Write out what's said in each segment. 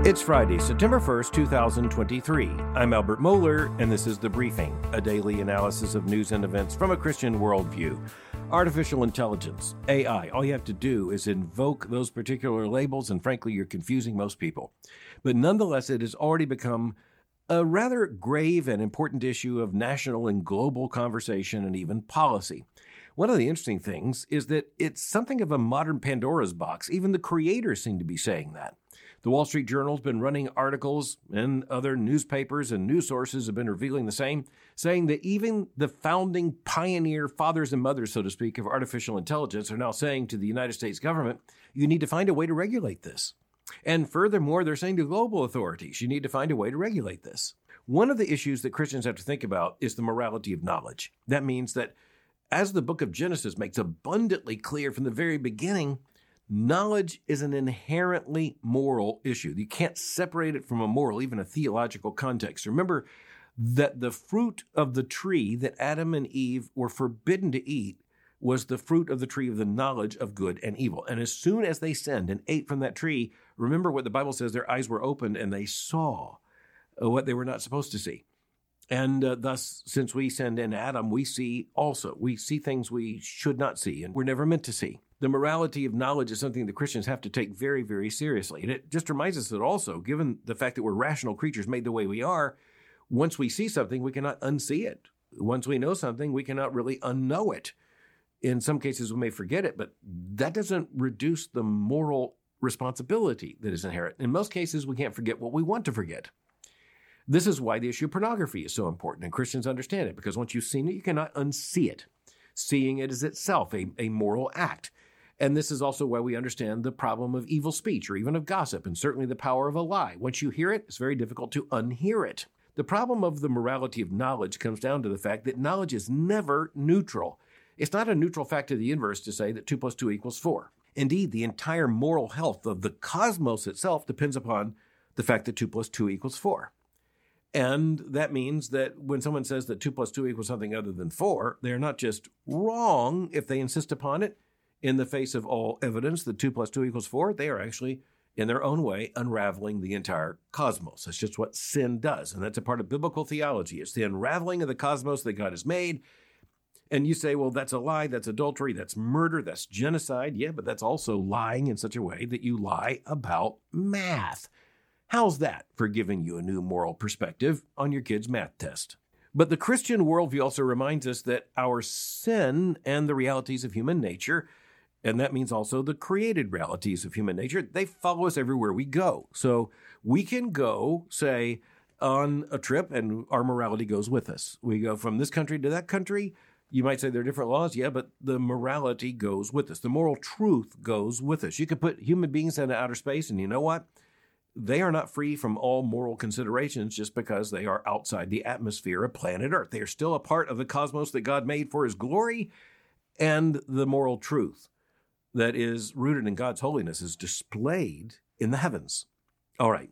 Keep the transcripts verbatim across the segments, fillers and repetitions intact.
It's Friday, September first, two thousand twenty-three. I'm Albert Mohler, and this is The Briefing, a daily analysis of news and events from a Christian worldview. Artificial intelligence, A I, all you have to do is invoke those particular labels, and frankly, you're confusing most people. But nonetheless, it has already become a rather grave and important issue of national and global conversation and even policy. One of the interesting things is that it's something of a modern Pandora's box. Even the creators seem to be saying that. The Wall Street Journal's been running articles, and other newspapers and news sources have been revealing the same, saying that even the founding pioneer fathers and mothers, so to speak, of artificial intelligence are now saying to the United States government, you need to find a way to regulate this. And furthermore, they're saying to global authorities, you need to find a way to regulate this. One of the issues that Christians have to think about is the morality of knowledge. That means that, as the book of Genesis makes abundantly clear from the very beginning, knowledge is an inherently moral issue. You can't separate it from a moral, even a theological context. Remember that the fruit of the tree that Adam and Eve were forbidden to eat was the fruit of the tree of the knowledge of good and evil. And as soon as they sinned and ate from that tree, remember what the Bible says, their eyes were opened and they saw what they were not supposed to see. And uh, thus, since we sinned in Adam, we see also, we see things we should not see and we're never meant to see. The morality of knowledge is something that Christians have to take very, very seriously. And it just reminds us that also, given the fact that we're rational creatures made the way we are, once we see something, we cannot unsee it. Once we know something, we cannot really unknow it. In some cases, we may forget it, but that doesn't reduce the moral responsibility that is inherent. In most cases, we can't forget what we want to forget. This is why the issue of pornography is so important, and Christians understand it, because once you've seen it, you cannot unsee it. Seeing it is itself a, a moral act. And this is also why we understand the problem of evil speech or even of gossip, and certainly the power of a lie. Once you hear it, it's very difficult to unhear it. The problem of the morality of knowledge comes down to the fact that knowledge is never neutral. It's not a neutral fact to the inverse to say that two plus two equals four. Indeed, the entire moral health of the cosmos itself depends upon the fact that two plus two equals four. And that means that when someone says that two plus two equals something other than four, they're not just wrong if they insist upon it. In the face of all evidence that two plus two equals four, they are actually, in their own way, unraveling the entire cosmos. That's just what sin does, and that's a part of biblical theology. It's the unraveling of the cosmos that God has made. And you say, well, that's a lie, that's adultery, that's murder, that's genocide. Yeah, but that's also lying in such a way that you lie about math. How's that for giving you a new moral perspective on your kid's math test? But the Christian worldview also reminds us that our sin and the realities of human nature, and that means also the created realities of human nature, they follow us everywhere we go. So we can go, say, on a trip and our morality goes with us. We go from this country to that country. You might say there are different laws. Yeah, but the morality goes with us. The moral truth goes with us. You could put human beings into outer space, and you know what? They are not free from all moral considerations just because they are outside the atmosphere of planet Earth. They are still a part of the cosmos that God made for his glory, and the moral truth that is rooted in God's holiness is displayed in the heavens. All right.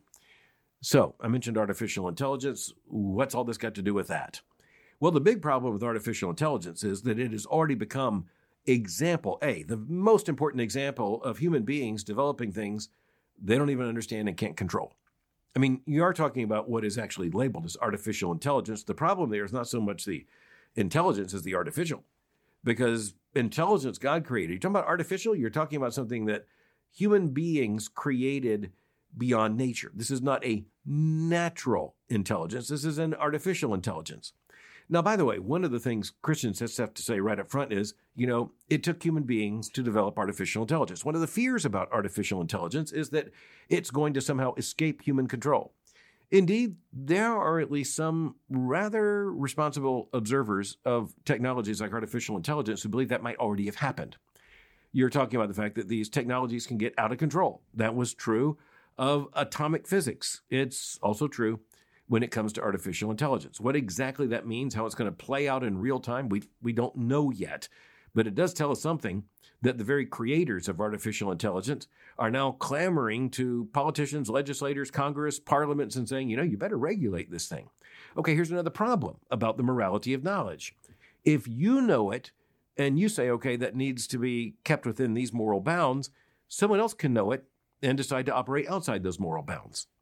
So I mentioned artificial intelligence. What's all this got to do with that? Well, the big problem with artificial intelligence is that it has already become example A, the most important example of human beings developing things they don't even understand and can't control. I mean, you are talking about what is actually labeled as artificial intelligence. The problem there is not so much the intelligence as the artificial, because intelligence God created. You're talking about artificial, you're talking about something that human beings created beyond nature. This is not a natural intelligence. This is an artificial intelligence. Now, by the way, one of the things Christians have to say right up front is, you know, it took human beings to develop artificial intelligence. One of the fears about artificial intelligence is that it's going to somehow escape human control. Indeed, there are at least some rather responsible observers of technologies like artificial intelligence who believe that might already have happened. You're talking about the fact that these technologies can get out of control. That was true of atomic physics. It's also true when it comes to artificial intelligence. What exactly that means, how it's going to play out in real time, we we don't know yet. But it does tell us something, that the very creators of artificial intelligence are now clamoring to politicians, legislators, Congress, parliaments, and saying, you know, you better regulate this thing. Okay, here's another problem about the morality of knowledge. If you know it and you say, okay, that needs to be kept within these moral bounds, someone else can know it and decide to operate outside those moral bounds.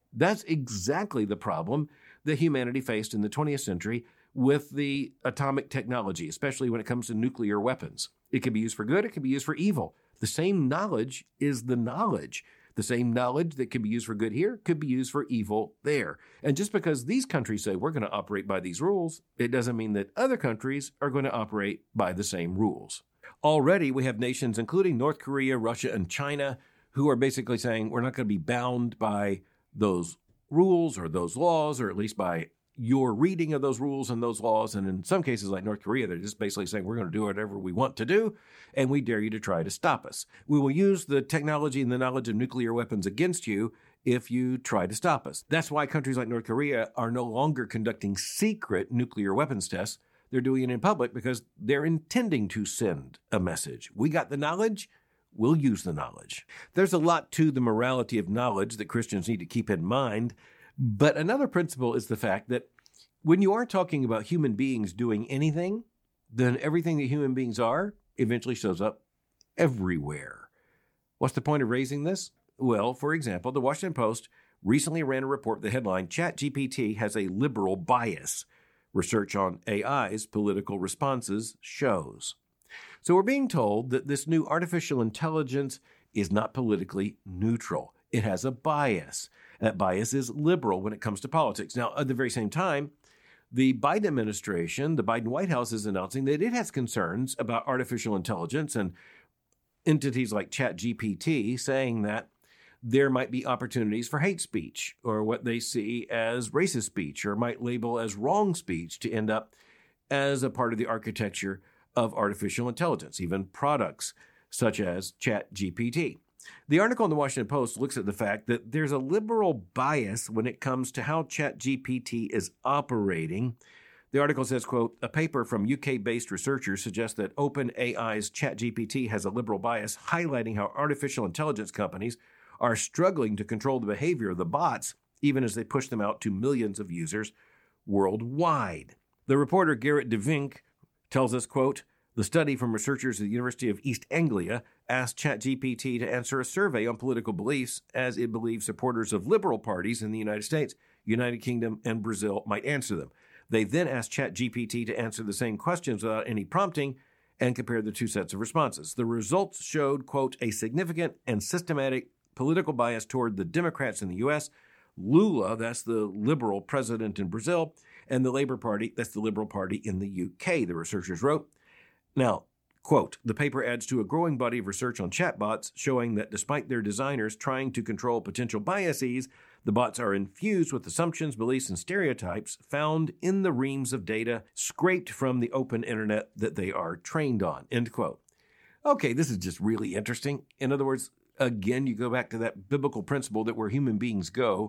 That's exactly the problem that humanity faced in the twentieth century with the atomic technology, especially when it comes to nuclear weapons. It can be used for good, it can be used for evil. The same knowledge is the knowledge. The same knowledge that can be used for good here could be used for evil there. And just because these countries say we're going to operate by these rules, it doesn't mean that other countries are going to operate by the same rules. Already, we have nations, including North Korea, Russia, and China, who are basically saying we're not going to be bound by those rules or those laws, or at least by your reading of those rules and those laws. And in some cases, like North Korea, they're just basically saying we're going to do whatever we want to do, and we dare you to try to stop us. We will use the technology and the knowledge of nuclear weapons against you if you try to stop us. That's why countries like North Korea are no longer conducting secret nuclear weapons tests. They're doing it in public because they're intending to send a message. We got the knowledge. We'll use the knowledge. There's a lot to the morality of knowledge that Christians need to keep in mind. But another principle is the fact that when you are talking about human beings doing anything, then everything that human beings are eventually shows up everywhere. What's the point of raising this? Well, for example, the Washington Post recently ran a report with the headline, ChatGPT has a liberal bias. Research on A I's political responses shows. So we're being told that this new artificial intelligence is not politically neutral. It has a bias. That bias is liberal when it comes to politics. Now, at the very same time, the Biden administration, the Biden White House, is announcing that it has concerns about artificial intelligence and entities like ChatGPT, saying that there might be opportunities for hate speech or what they see as racist speech or might label as wrong speech to end up as a part of the architecture of artificial intelligence, even products such as ChatGPT. The article in the Washington Post looks at the fact that there's a liberal bias when it comes to how ChatGPT is operating. The article says, quote, a paper from U K-based researchers suggests that OpenAI's ChatGPT has a liberal bias, highlighting how artificial intelligence companies are struggling to control the behavior of the bots, even as they push them out to millions of users worldwide. The reporter Garrett DeVink tells us, quote, the study from researchers at the University of East Anglia asked ChatGPT to answer a survey on political beliefs as it believes supporters of liberal parties in the United States, United Kingdom, and Brazil might answer them. They then asked ChatGPT to answer the same questions without any prompting and compared the two sets of responses. The results showed, quote, a significant and systematic political bias toward the Democrats in the U S, Lula, that's the liberal president in Brazil, and the Labour Party, that's the liberal party in the U K, the researchers wrote. Now, quote, the paper adds to a growing body of research on chatbots showing that despite their designers trying to control potential biases, the bots are infused with assumptions, beliefs, and stereotypes found in the reams of data scraped from the open internet that they are trained on, end quote. Okay, this is just really interesting. In other words, again, you go back to that biblical principle that where human beings go,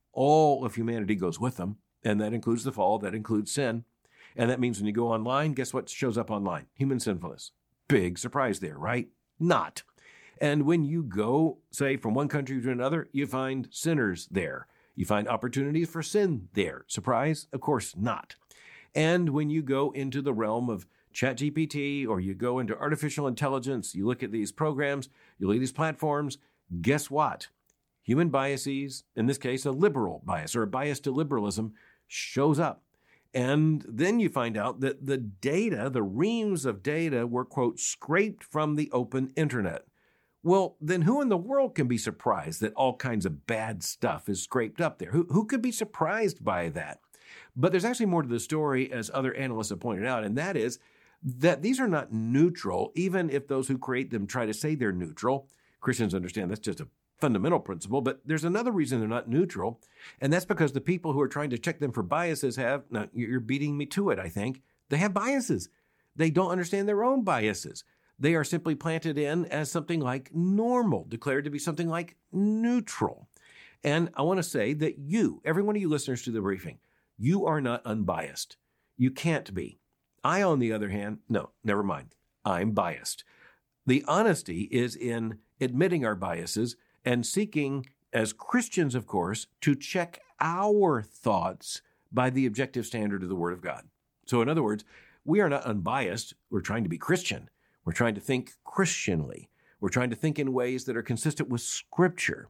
all of humanity goes with them, and that includes the fall, that includes sin. And that means when you go online, guess what shows up online? Human sinfulness. Big surprise there, right? Not. And when you go, say, from one country to another, you find sinners there. You find opportunities for sin there. Surprise? Of course not. And when you go into the realm of ChatGPT or you go into artificial intelligence, you look at these programs, you look at these platforms, guess what? Human biases, in this case, a liberal bias or a bias to liberalism, shows up. And then you find out that the data, the reams of data were, quote, scraped from the open internet. Well, then who in the world can be surprised that all kinds of bad stuff is scraped up there? Who, who could be surprised by that? But there's actually more to the story, as other analysts have pointed out, and that is that these are not neutral, even if those who create them try to say they're neutral. Christians understand that's just a fundamental principle, but there's another reason they're not neutral, and that's because the people who are trying to check them for biases have, now you're beating me to it, I think, they have biases. They don't understand their own biases. They are simply planted in as something like normal, declared to be something like neutral. And I want to say that you, every one of you listeners to the briefing, you are not unbiased. You can't be. I, on the other hand, no, never mind. I'm biased. The honesty is in admitting our biases and seeking, as Christians, of course, to check our thoughts by the objective standard of the Word of God. So in other words, we are not unbiased. We're trying to be Christian. We're trying to think Christianly. We're trying to think in ways that are consistent with Scripture.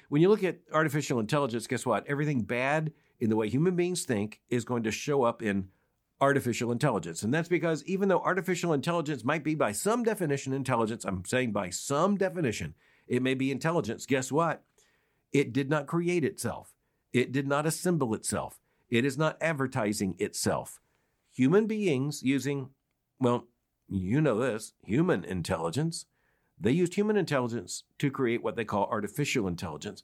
when you look at artificial intelligence, guess what? Everything bad in the way human beings think is going to show up in artificial intelligence. And that's because even though artificial intelligence might be by some definition intelligence, I'm saying by some definition, it may be intelligence. Guess what? It did not create itself. It did not assemble itself. It is not advertising itself. Human beings using, well, you know this, human intelligence. They used human intelligence to create what they call artificial intelligence.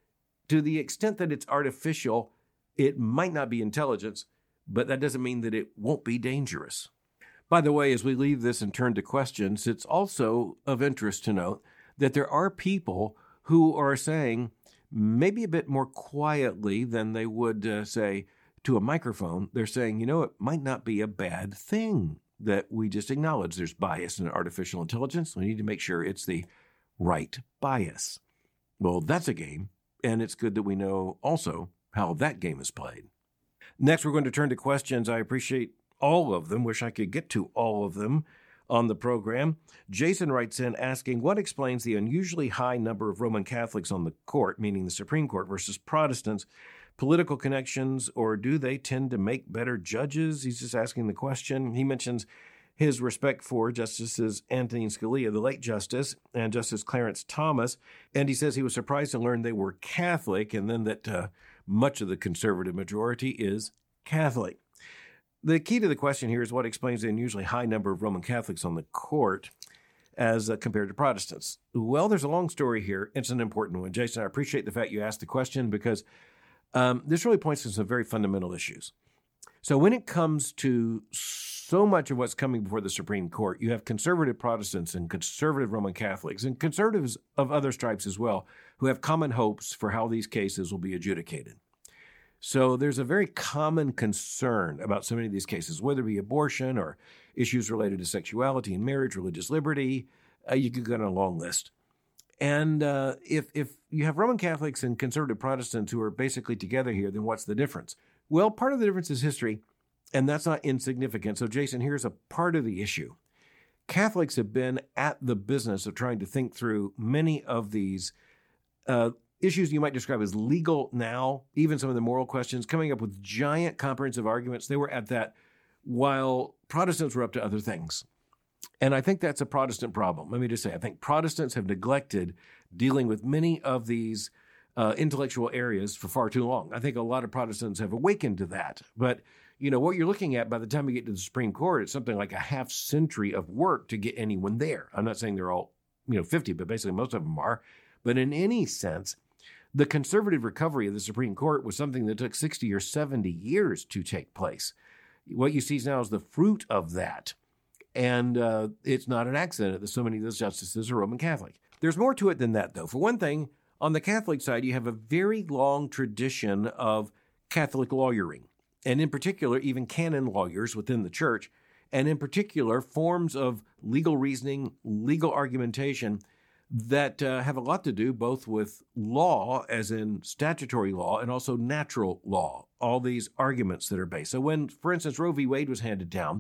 To the extent that it's artificial, it might not be intelligence, but that doesn't mean that it won't be dangerous. By the way, as we leave this and turn to questions, it's also of interest to note that there are people who are saying, maybe a bit more quietly than they would uh, say to a microphone, they're saying, you know, it might not be a bad thing that we just acknowledge there's bias in artificial intelligence. We need to make sure it's the right bias. Well, that's a game, and it's good that we know also how that game is played. Next, we're going to turn to questions. I appreciate all of them. Wish I could get to all of them on the program. Jason writes in asking, what explains the unusually high number of Roman Catholics on the court, meaning the Supreme Court, versus Protestants? Political connections, or do they tend to make better judges? He's just asking the question. He mentions his respect for Justices Antonin Scalia, the late justice, and Justice Clarence Thomas, and he says he was surprised to learn they were Catholic, and then that uh, much of the conservative majority is Catholic. The key to the question here is what explains the unusually high number of Roman Catholics on the court as uh, compared to Protestants. Well, there's a long story here. It's an important one. Jason, I appreciate the fact you asked the question because um, this really points to some very fundamental issues. So when it comes to so much of what's coming before the Supreme Court, you have conservative Protestants and conservative Roman Catholics and conservatives of other stripes as well who have common hopes for how these cases will be adjudicated. So there's a very common concern about so many of these cases, whether it be abortion or issues related to sexuality and marriage, religious liberty. Uh, you could go on a long list. And uh, if if you have Roman Catholics and conservative Protestants who are basically together here, then what's the difference? Well, part of the difference is history, and that's not insignificant. So, Jason, here's a part of the issue. Catholics have been at the business of trying to think through many of these uh, issues you might describe as legal now, even some of the moral questions, coming up with giant comprehensive arguments. They were at that while Protestants were up to other things. And I think that's a Protestant problem. Let me just say, I think Protestants have neglected dealing with many of these uh, intellectual areas for far too long. I think a lot of Protestants have awakened to that. But, you know, what you're looking at by the time you get to the Supreme Court, it's something like a half century of work to get anyone there. I'm not saying they're all, you know, fifty, but basically most of them are. But in any sense, the conservative recovery of the Supreme Court was something that took sixty or seventy years to take place. What you see now is the fruit of that. And uh, it's not an accident that so many of those justices are Roman Catholic. There's more to it than that, though. For one thing, on the Catholic side, you have a very long tradition of Catholic lawyering, and in particular, even canon lawyers within the church, and in particular, forms of legal reasoning, legal argumentation that uh, have a lot to do both with law, as in statutory law, and also natural law, all these arguments that are based. So when, for instance, Roe v. Wade was handed down,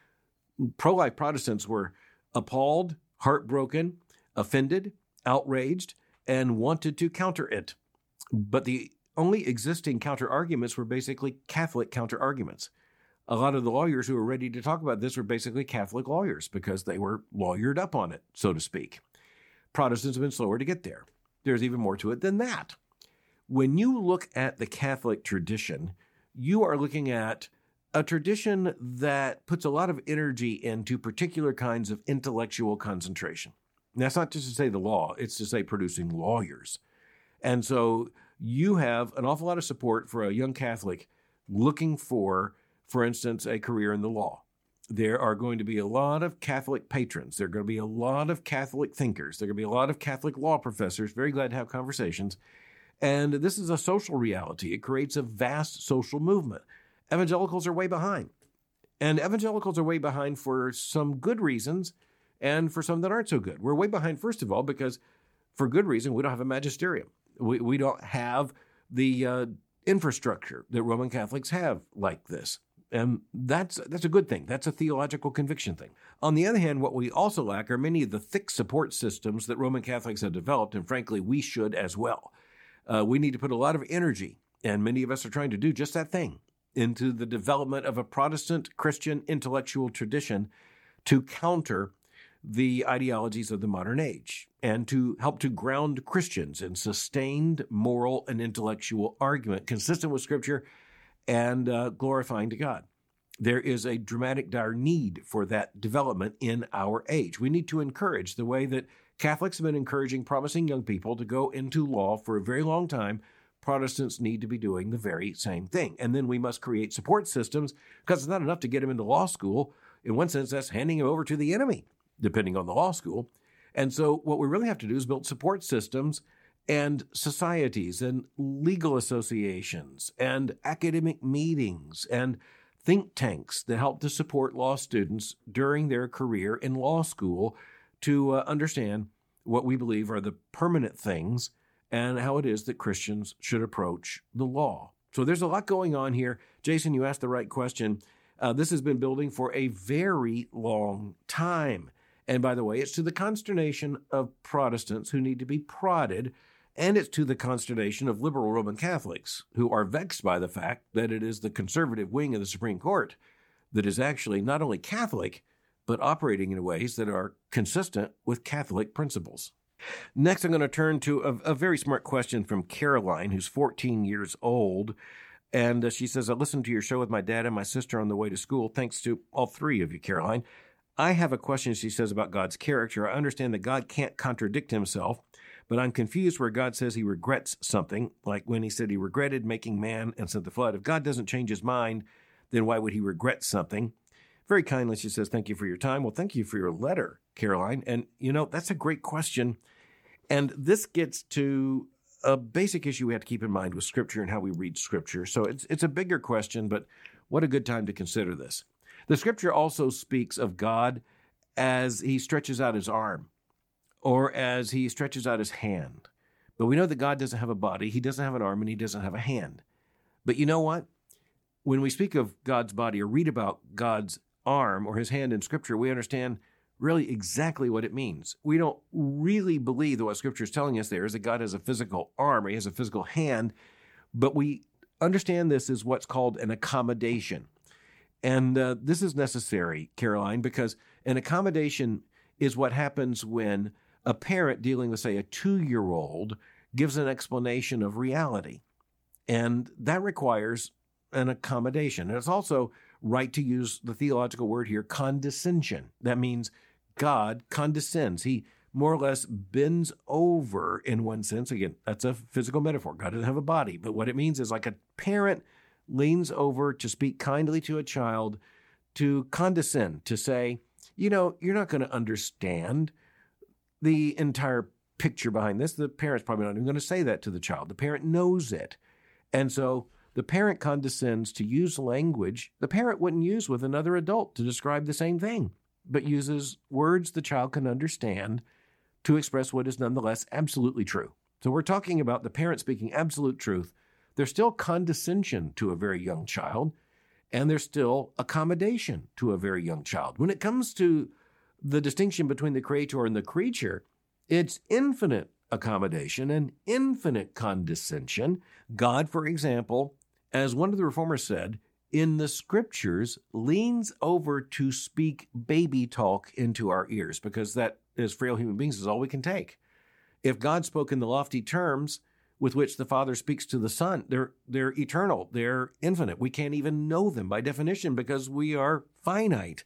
pro-life Protestants were appalled, heartbroken, offended, outraged, and wanted to counter it. But the only existing counter-arguments were basically Catholic counter-arguments. A lot of the lawyers who were ready to talk about this were basically Catholic lawyers because they were lawyered up on it, so to speak. Protestants have been slower to get there. There's even more to it than that. When you look at the Catholic tradition, you are looking at a tradition that puts a lot of energy into particular kinds of intellectual concentration. And that's not just to say the law, it's to say producing lawyers. And so you have an awful lot of support for a young Catholic looking for, for instance, a career in the law. There are going to be a lot of Catholic patrons. There are going to be a lot of Catholic thinkers. There are going to be a lot of Catholic law professors, very glad to have conversations. And this is a social reality. It creates a vast social movement. Evangelicals are way behind. And evangelicals are way behind for some good reasons and for some that aren't so good. We're way behind, first of all, because for good reason, we don't have a magisterium. We, we don't have the uh, infrastructure that Roman Catholics have like this. And that's that's a good thing. That's a theological conviction thing. On the other hand, what we also lack are many of the thick support systems that Roman Catholics have developed, and frankly, we should as well. Uh, we need to put a lot of energy, and many of us are trying to do just that thing, into the development of a Protestant Christian intellectual tradition to counter the ideologies of the modern age and to help to ground Christians in sustained moral and intellectual argument consistent with Scripture and uh, glorifying to God. There is a dramatic, dire need for that development in our age. We need to encourage the way that Catholics have been encouraging promising young people to go into law for a very long time. Protestants need to be doing the very same thing. And then we must create support systems, because it's not enough to get them into law school. In one sense, that's handing them over to the enemy, depending on the law school. And so what we really have to do is build support systems and societies and legal associations and academic meetings and think tanks that help to support law students during their career in law school to uh, understand what we believe are the permanent things and how it is that Christians should approach the law. So there's a lot going on here. Jason, you asked the right question. Uh, this has been building for a very long time. And by the way, it's to the consternation of Protestants who need to be prodded, and it's to the consternation of liberal Roman Catholics who are vexed by the fact that it is the conservative wing of the Supreme Court that is actually not only Catholic, but operating in ways that are consistent with Catholic principles. Next, I'm going to turn to a, a very smart question from Caroline, who's fourteen years old. And uh, she says, I listened to your show with my dad and my sister on the way to school. Thanks to all three of you, Caroline. I have a question, she says, about God's character. I understand that God can't contradict himself, but I'm confused where God says he regrets something, like when he said he regretted making man and sent the flood. If God doesn't change his mind, then why would he regret something? Very kindly, she says, thank you for your time. Well, thank you for your letter, Caroline. And, you know, that's a great question. And this gets to a basic issue we have to keep in mind with Scripture and how we read Scripture. So it's it's a bigger question, but what a good time to consider this. The Scripture also speaks of God as he stretches out his arm or as he stretches out his hand. But we know that God doesn't have a body, he doesn't have an arm, and he doesn't have a hand. But you know what? When we speak of God's body or read about God's arm or his hand in Scripture, we understand really exactly what it means. We don't really believe that what Scripture is telling us there is that God has a physical arm or he has a physical hand, but we understand this as what's called an accommodation. And uh, this is necessary, Caroline, because an accommodation is what happens when a parent dealing with, say, a two-year-old gives an explanation of reality. And that requires an accommodation. And it's also right to use the theological word here, condescension. That means God condescends. He more or less bends over in one sense. Again, that's a physical metaphor. God doesn't have a body. But what it means is like a parent leans over to speak kindly to a child, to condescend, to say, you know, you're not going to understand the entire picture behind this. The parent's probably not even going to say that to the child. The parent knows it. And so the parent condescends to use language the parent wouldn't use with another adult to describe the same thing, but uses words the child can understand to express what is nonetheless absolutely true. So we're talking about the parent speaking absolute truth. There's still condescension to a very young child, and there's still accommodation to a very young child. When it comes to the distinction between the creator and the creature, it's infinite accommodation and infinite condescension. God, for example, as one of the reformers said, in the Scriptures, leans over to speak baby talk into our ears, because that, as frail human beings, is all we can take. If God spoke in the lofty terms with which the Father speaks to the Son, they're, they're eternal, they're infinite. We can't even know them by definition because we are finite.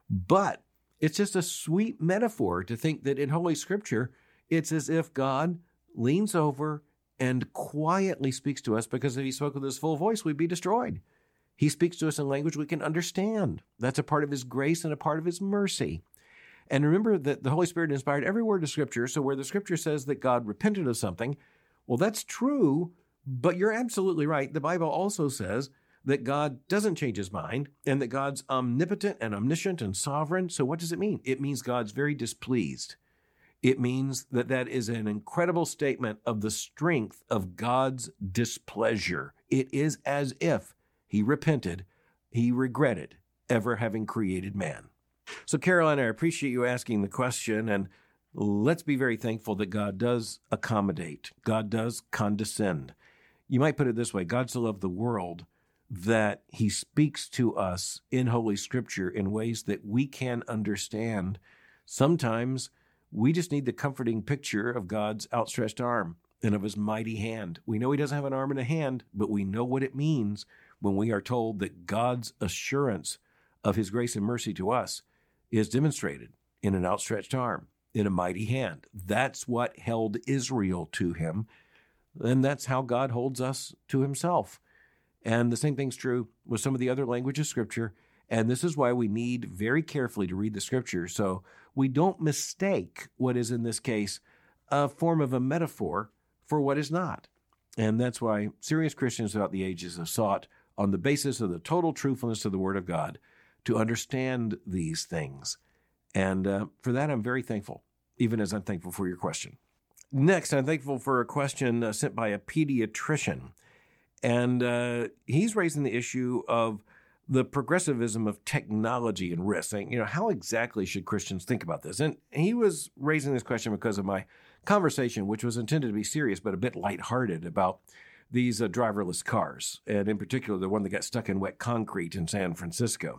But it's just a sweet metaphor to think that in Holy Scripture, it's as if God leans over and quietly speaks to us, because if he spoke with his full voice, we'd be destroyed. He speaks to us in language we can understand. That's a part of his grace and a part of his mercy. And remember that the Holy Spirit inspired every word of Scripture. So where the Scripture says that God repented of something, well, that's true, but you're absolutely right. The Bible also says that God doesn't change his mind and that God's omnipotent and omniscient and sovereign. So what does it mean? It means God's very displeased. It means that that is an incredible statement of the strength of God's displeasure. It is as if he repented, he regretted ever having created man. So, Caroline, I appreciate you asking the question, and let's be very thankful that God does accommodate. God does condescend. You might put it this way: God so loved the world that he speaks to us in Holy Scripture in ways that we can understand. Sometimes we just need the comforting picture of God's outstretched arm and of his mighty hand. We know he doesn't have an arm and a hand, but we know what it means when we are told that God's assurance of his grace and mercy to us is demonstrated in an outstretched arm, in a mighty hand. That's what held Israel to him, and that's how God holds us to himself. And the same thing's true with some of the other language of Scripture, and this is why we need very carefully to read the Scripture so we don't mistake what is in this case a form of a metaphor for what is not. And that's why serious Christians throughout the ages have sought, on the basis of the total truthfulness of the Word of God, to understand these things. And uh, for that, I'm very thankful, even as I'm thankful for your question. Next, I'm thankful for a question uh, sent by a pediatrician. And uh, he's raising the issue of the progressivism of technology and risk, saying, you know, how exactly should Christians think about this? And he was raising this question because of my conversation, which was intended to be serious but a bit lighthearted, about these uh, driverless cars, and in particular, the one that got stuck in wet concrete in San Francisco.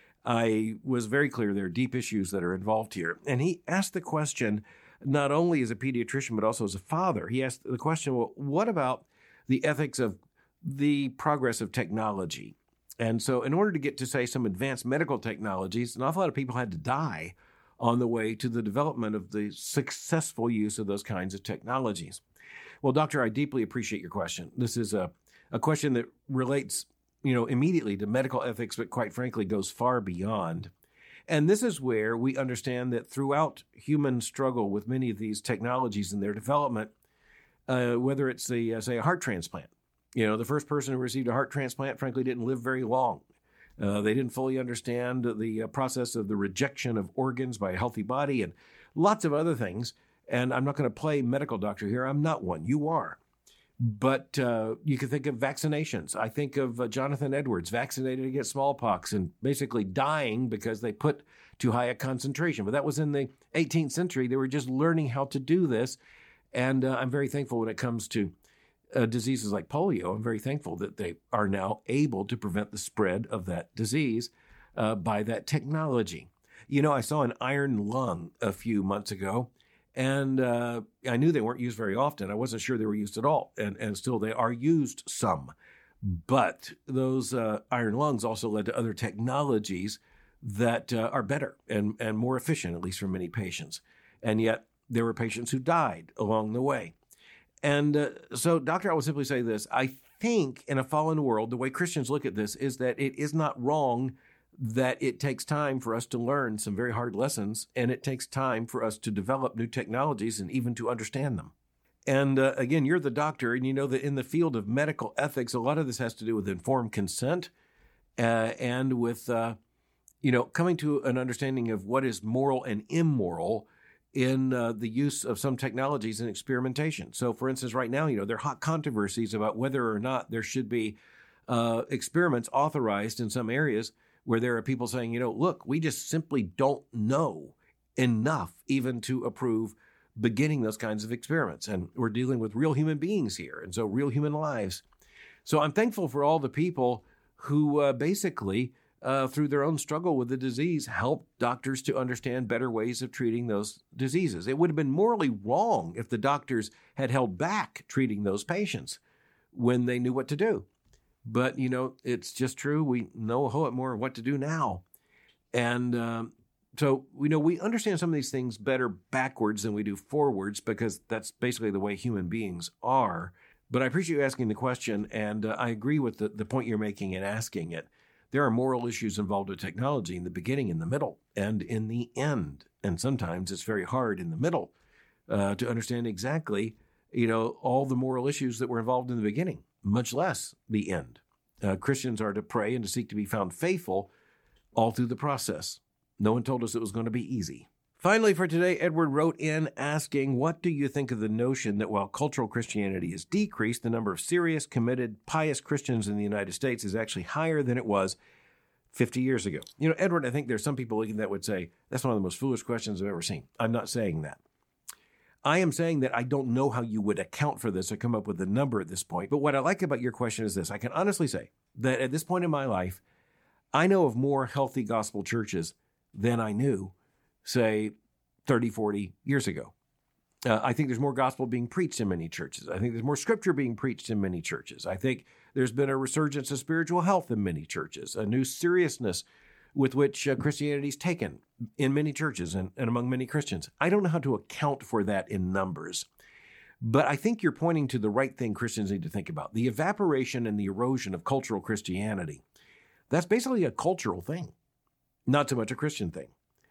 I was very clear there are deep issues that are involved here. And he asked the question, not only as a pediatrician, but also as a father. He asked the question, well, what about the ethics of the progress of technology? And so in order to get to, say, some advanced medical technologies, an awful lot of people had to die on the way to the development of the successful use of those kinds of technologies. Well, Doctor, I deeply appreciate your question. This is a, a question that relates, you know, immediately to medical ethics, but quite frankly goes far beyond. And this is where we understand that throughout human struggle with many of these technologies and their development, uh, whether it's, a, uh, say, a heart transplant, you know, the first person who received a heart transplant, frankly, didn't live very long. Uh, they didn't fully understand the uh, process of the rejection of organs by a healthy body and lots of other things. And I'm not going to play medical doctor here. I'm not one. You are. But uh, you can think of vaccinations. I think of uh, Jonathan Edwards, vaccinated against smallpox and basically dying because they put too high a concentration. But that was in the eighteenth century. They were just learning how to do this. And uh, I'm very thankful when it comes to uh, diseases like polio. I'm very thankful that they are now able to prevent the spread of that disease uh, by that technology. You know, I saw an iron lung a few months ago. And uh, I knew they weren't used very often. I wasn't sure they were used at all. And, and still they are used some. But those uh, iron lungs also led to other technologies that uh, are better and, and more efficient, at least for many patients. And yet there were patients who died along the way. And uh, so, Doctor, I will simply say this. I think in a fallen world, the way Christians look at this is that it is not wrong that it takes time for us to learn some very hard lessons, and it takes time for us to develop new technologies and even to understand them. And uh, again, you're the doctor, and you know that in the field of medical ethics, a lot of this has to do with informed consent uh, and with, uh, you know, coming to an understanding of what is moral and immoral in uh, the use of some technologies and experimentation. So, for instance, right now, you know, there are hot controversies about whether or not there should be uh, experiments authorized in some areas where there are people saying, you know, look, we just simply don't know enough even to approve beginning those kinds of experiments. And we're dealing with real human beings here, and so real human lives. So I'm thankful for all the people who uh, basically, uh, through their own struggle with the disease, help doctors to understand better ways of treating those diseases. It would have been morally wrong if the doctors had held back treating those patients when they knew what to do. But, you know, it's just true. We know a whole lot more of what to do now. And um, so, you know, we understand some of these things better backwards than we do forwards because that's basically the way human beings are. But I appreciate you asking the question, and uh, I agree with the, the point you're making in asking it. There are moral issues involved with technology in the beginning, in the middle, and in the end. And sometimes it's very hard in the middle uh, to understand exactly, you know, all the moral issues that were involved in the beginning, much less the end. Uh, Christians are to pray and to seek to be found faithful all through the process. No one told us it was going to be easy. Finally, for today, Edward wrote in asking, what do you think of the notion that while cultural Christianity has decreased, the number of serious, committed, pious Christians in the United States is actually higher than it was fifty years ago? You know, Edward, I think there's some people that would say, that's one of the most foolish questions I've ever seen. I'm not saying that. I am saying that I don't know how you would account for this or come up with a number at this point. But what I like about your question is this. I can honestly say that at this point in my life, I know of more healthy gospel churches than I knew, say, thirty, forty years ago. Uh, I think there's more gospel being preached in many churches. I think there's more scripture being preached in many churches. I think there's been a resurgence of spiritual health in many churches, a new seriousness with which uh, Christianity is taken in many churches and, and among many Christians. I don't know how to account for that in numbers, but I think you're pointing to the right thing Christians need to think about. The evaporation and the erosion of cultural Christianity. That's basically a cultural thing, not so much a Christian thing.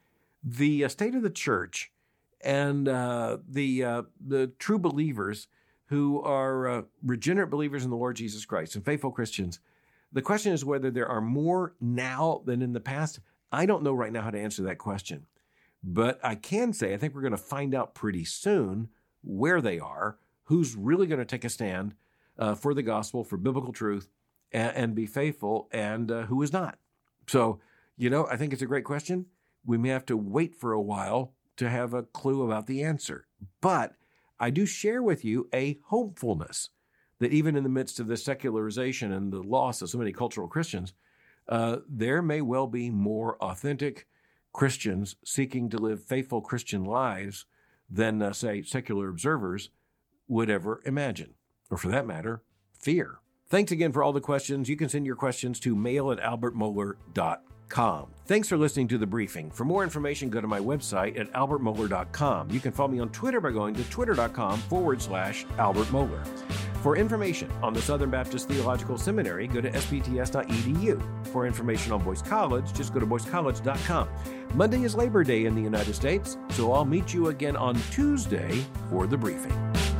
The uh, state of the church and uh, the uh, the true believers who are uh, regenerate believers in the Lord Jesus Christ and faithful Christians, the question is whether there are more now than in the past. I don't know right now how to answer that question, but I can say I think we're going to find out pretty soon where they are, who's really going to take a stand uh, for the gospel, for biblical truth, and, and be faithful, and uh, who is not. So, you know, I think it's a great question. We may have to wait for a while to have a clue about the answer. But I do share with you a hopefulness that even in the midst of the secularization and the loss of so many cultural Christians, uh, there may well be more authentic Christians seeking to live faithful Christian lives than, uh, say, secular observers would ever imagine, or for that matter, fear. Thanks again for all the questions. You can send your questions to mail at albert mohler dot com. Thanks for listening to The Briefing. For more information, go to my website at albert mohler dot com. You can follow me on Twitter by going to twitter.com forward slash Albert Mohler. For information on the Southern Baptist Theological Seminary, go to s b t s dot e d u. For information on Boyce College, just go to boyce college dot com. Monday is Labor Day in the United States, so I'll meet you again on Tuesday for The Briefing.